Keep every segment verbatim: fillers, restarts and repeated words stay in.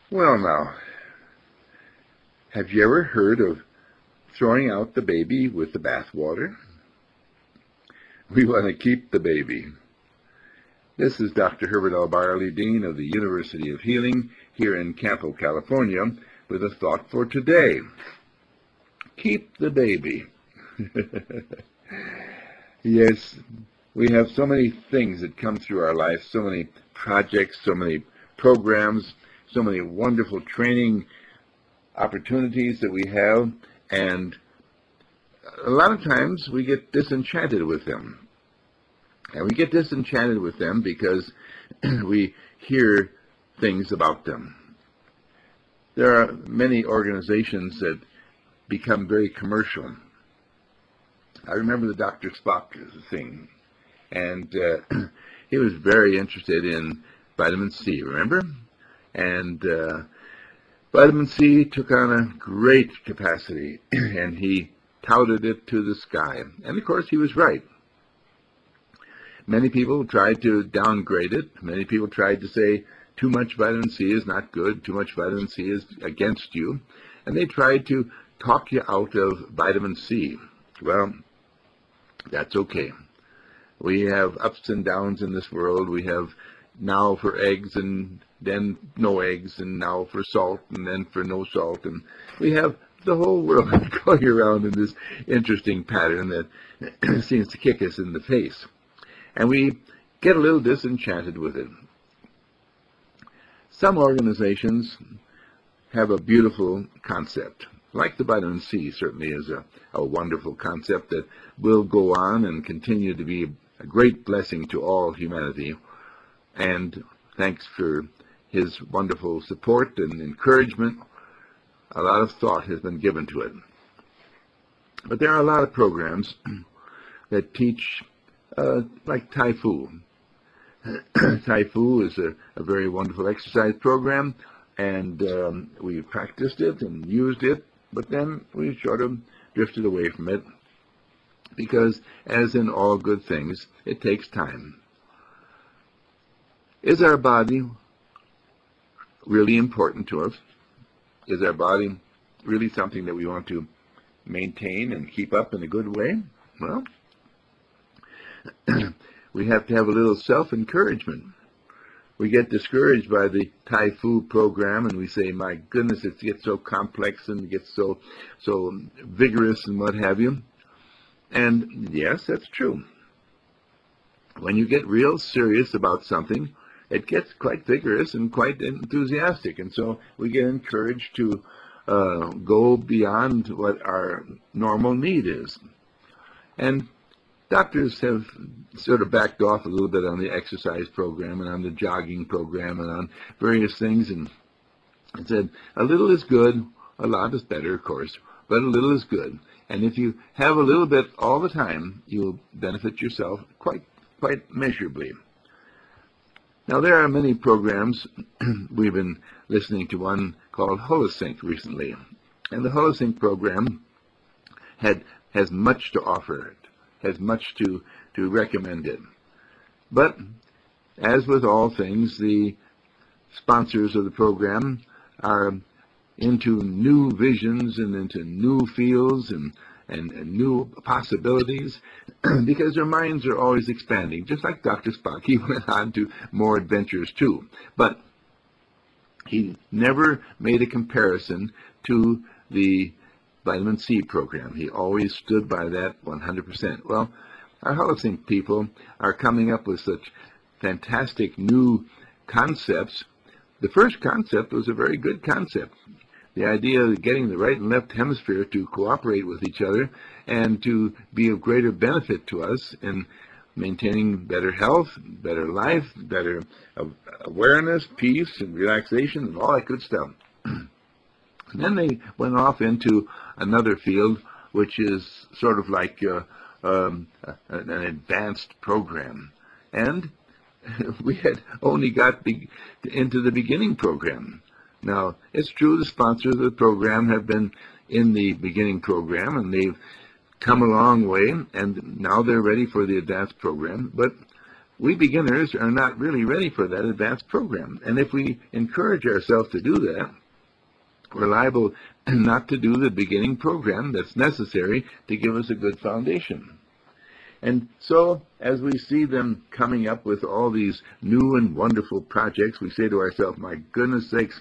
Well, now, have you ever heard of throwing out the baby with the bathwater? We want to keep the baby. This is Doctor Herbert L. Byerly, Dean of the University of Healing here in Campo, California, with a thought for today. Keep the baby. Yes, we have so many things that come through our life, so many projects, so many programs, so many wonderful training opportunities that we have, and a lot of times we get disenchanted with them. And we get disenchanted with them because we hear things about them. There are many organizations that become very commercial. I remember the Doctor Spock thing, and uh, he was very interested in vitamin C, remember? And uh, vitamin C took on a great capacity, and he touted it to the sky. And of course, he was right. Many people tried to downgrade it. Many people tried to say too much vitamin C is not good, too much vitamin C is against you. And they tried to talk you out of vitamin C. Well, that's okay. We have ups and downs in this world. We have now for eggs and then no eggs, and now for salt and then for no salt. And we have the whole world going around in this interesting pattern that seems to kick us in the face. And we get a little disenchanted with it. Some organizations have a beautiful concept, like the vitamin C certainly is a, a wonderful concept that will go on and continue to be a great blessing to all humanity. And thanks for his wonderful support and encouragement. A lot of thought has been given to it. But there are a lot of programs that teach, uh, like Tai Fu. Tai Fu is a, a very wonderful exercise program, and um, we practiced it and used it, but then we sort of drifted away from it because, as in all good things, it takes time. Is our body really important to us? Is our body really something that we want to maintain and keep up in a good way? Well, we have to have a little self-encouragement. We get discouraged by the Tai Fu program, and we say, my goodness, it gets so complex and it gets so, so vigorous and what have you. And yes, that's true. When you get real serious about something, it gets quite vigorous and quite enthusiastic. And so we get encouraged to uh, go beyond what our normal need is. And doctors have sort of backed off a little bit on the exercise program and on the jogging program and on various things, and said a little is good, a lot is better, of course, but a little is good. And if you have a little bit all the time, you'll benefit yourself quite, quite measurably. Now, there are many programs. We've been listening to one called Holosync recently, and the Holosync program had has much to offer it. Has much to, to recommend it. But, as with all things, the sponsors of the program are into new visions and into new fields and, and, and new possibilities because their minds are always expanding. Just like Doctor Spock, he went on to more adventures too. But he never made a comparison to the vitamin C program. He always stood by that one hundred percent. Well, our Holosync people are coming up with such fantastic new concepts. The first concept was a very good concept. The idea of getting the right and left hemisphere to cooperate with each other and to be of greater benefit to us in maintaining better health, better life, better awareness, peace, and relaxation, and all that good stuff. And then they went off into another field, which is sort of like uh, um, an advanced program. And we had only got be into the beginning program. Now, it's true the sponsors of the program have been in the beginning program, and they've come a long way, and now they're ready for the advanced program. But we beginners are not really ready for that advanced program. And if we encourage ourselves to do that, we're liable not to do the beginning program that's necessary to give us a good foundation. And so, as we see them coming up with all these new and wonderful projects, we say to ourselves, my goodness sakes,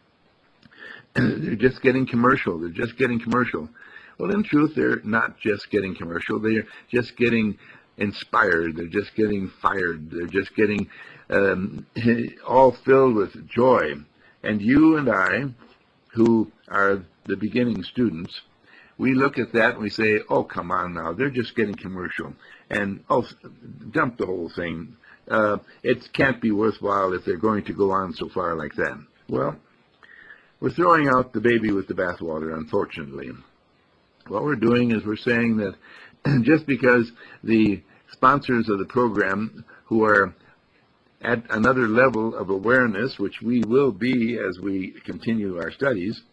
they're just getting commercial, they're just getting commercial. Well, in truth, they're not just getting commercial, they're just getting inspired, they're just getting fired, they're just getting um, all filled with joy. And you and I, who are the beginning students, we look at that and we say, oh, come on now, they're just getting commercial. And, oh, dump the whole thing. Uh, it can't be worthwhile if they're going to go on so far like that. Well, we're throwing out the baby with the bathwater, unfortunately. What we're doing is we're saying that just because the sponsors of the program who are at another level of awareness, which we will be as we continue our studies,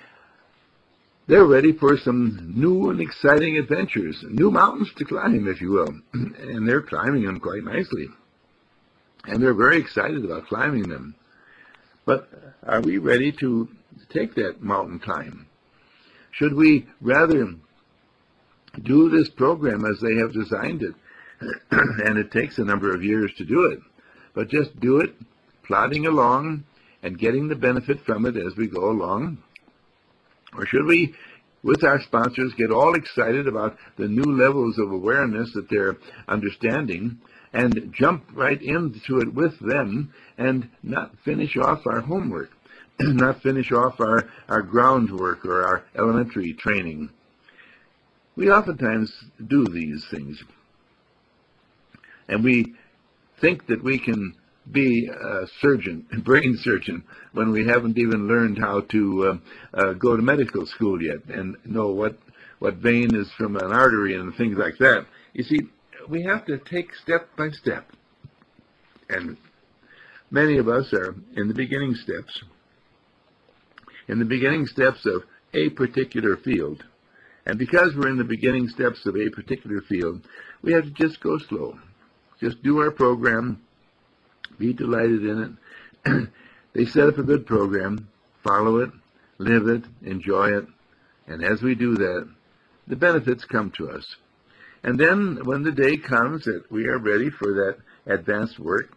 they're ready for some new and exciting adventures, new mountains to climb, if you will. And they're climbing them quite nicely. And they're very excited about climbing them. But are we ready to take that mountain climb? Should we rather do this program as they have designed it, and it takes a number of years to do it, but just do it plodding along and getting the benefit from it as we go along? Or should we, with our sponsors, get all excited about the new levels of awareness that they're understanding and jump right into it with them and not finish off our homework, not finish off our, our groundwork or our elementary training? We oftentimes do these things, and we think that we can be a surgeon, a brain surgeon, when we haven't even learned how to uh, uh, go to medical school yet and know what, what vein is from an artery and things like that. You see, we have to take step by step. And many of us are in the beginning steps, in the beginning steps of a particular field. And because we're in the beginning steps of a particular field, we have to just go slow. Just do our program, be delighted in it. They set up a good program, follow it, live it, enjoy it, and as we do that, the benefits come to us. And then when the day comes that we are ready for that advanced work,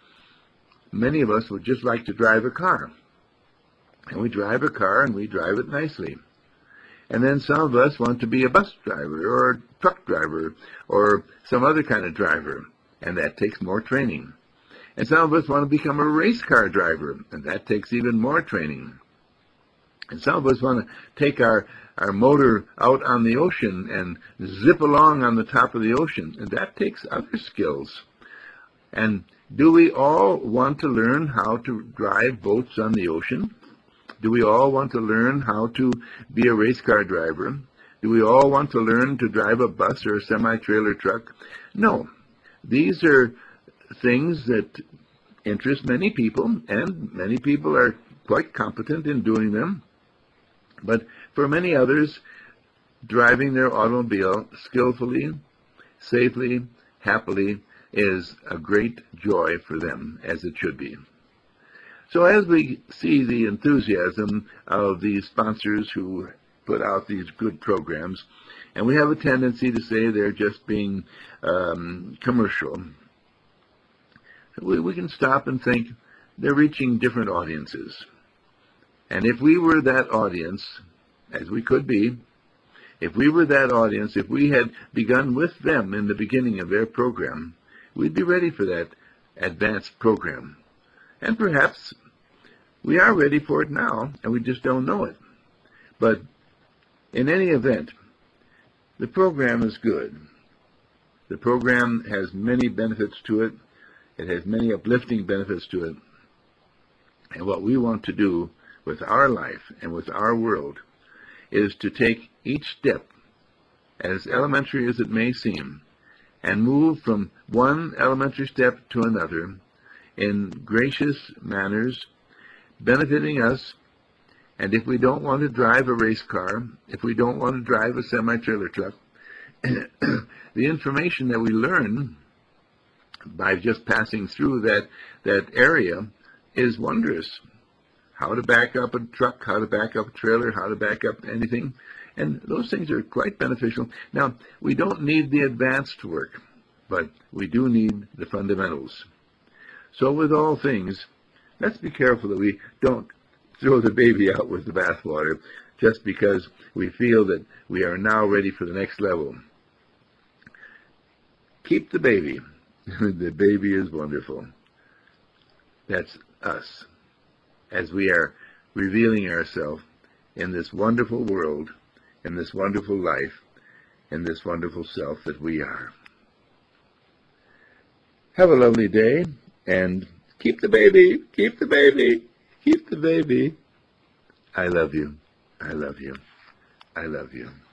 many of us would just like to drive a car. And we drive a car and we drive it nicely. And then some of us want to be a bus driver or a truck driver or some other kind of driver, and that takes more training. And some of us want to become a race car driver, and that takes even more training. And some of us want to take our, our motor out on the ocean and zip along on the top of the ocean, and that takes other skills. And do we all want to learn how to drive boats on the ocean? Do we all want to learn how to be a race car driver? Do we all want to learn to drive a bus or a semi-trailer truck? No. These are things that interest many people, and many people are quite competent in doing them. But for many others, driving their automobile skillfully, safely, happily is a great joy for them, as it should be. So as we see the enthusiasm of these sponsors who put out these good programs, and we have a tendency to say they're just being um, commercial, we, we can stop and think they're reaching different audiences. And if we were that audience, as we could be, if we were that audience, if we had begun with them in the beginning of their program, we'd be ready for that advanced program. And perhaps we are ready for it now, and we just don't know it. But in any event, the program is good. The program has many benefits to it. It has many uplifting benefits to it. And what we want to do with our life and with our world is to take each step, as elementary as it may seem, and move from one elementary step to another in gracious manners, benefiting us. And if we don't want to drive a race car, if we don't want to drive a semi-trailer truck, the information that we learn by just passing through that, that area is wondrous. How to back up a truck, how to back up a trailer, how to back up anything. And those things are quite beneficial. Now, we don't need the advanced work, but we do need the fundamentals. So with all things, let's be careful that we don't throw the baby out with the bathwater just because we feel that we are now ready for the next level. Keep the baby. The baby is wonderful. That's us, as we are revealing ourselves in this wonderful world, in this wonderful life, in this wonderful self that we are. Have a lovely day, and keep the baby, keep the baby, keep the baby. I love you. I love you. I love you.